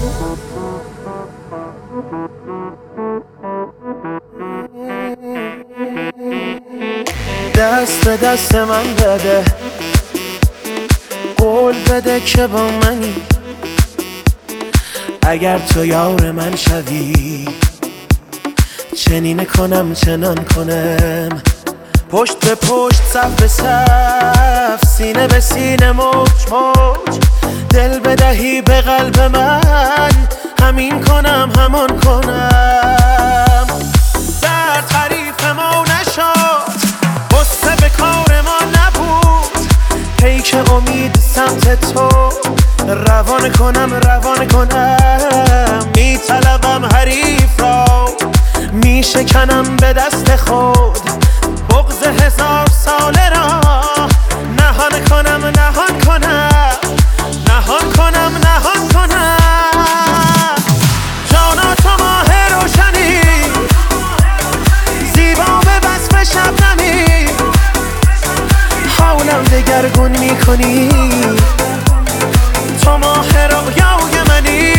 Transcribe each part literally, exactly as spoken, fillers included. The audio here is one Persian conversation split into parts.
دست به دست من بده، قول بده که با منی. اگر تو یار من شوی، چنین کنم چنان کنم. پشت به پشت، صف به صف، سینه به سینه، موج موج. دل بدهی به قلب من، همین کنم همان کنم. در تعریف ما نشد، غصه به کار ما نبود. پیک امید سمت تو، روان کنم روان کنم. میطلبم حریف را، میشکنم به دست خود. بغض هزار ساله را نهان کنم نهان کنم نهان کنم نهان کنم. جانا تو ماه روشنی، زیبا به وصف شبنمی. حالم دگرگون میکنی، تو ماه رویای منی.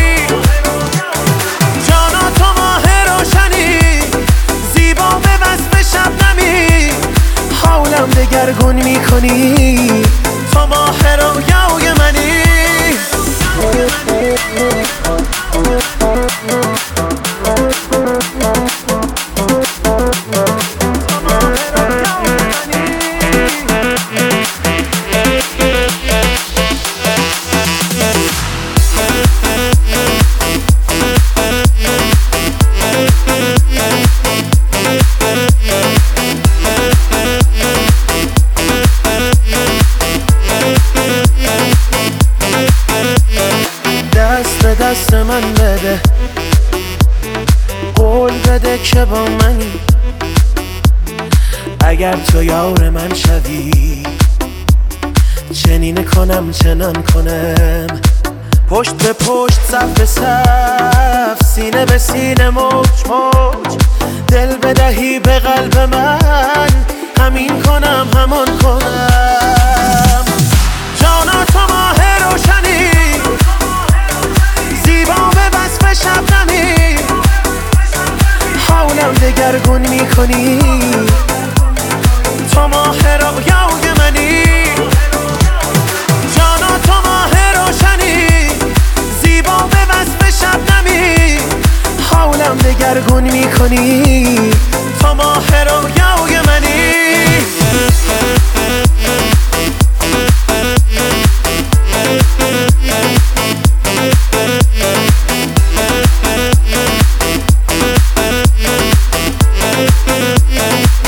جانا تو ماه روشنی، زیبا به وصف شبنمی. حالم دگرگون میکنی، تو ماه رویای منی. دست من بده، قول بده که با منی. اگر تو یار من شوی، چنین کنم چنان کنم. پشت به پشت، صف به صف، سینه به سینه، موج موج. دل بدهی به قلب من، همین کنم همان کنم. جانا تو ماه روشنی، زیبا به وصف شبنمی. حالم دگرگون میکنی، تو ماه رویای منی. جانا تو ماه روشنی، زیبا به وصف شبنمی. حالم دگرگون میکنی، تو ماه رویای منی. Yeah.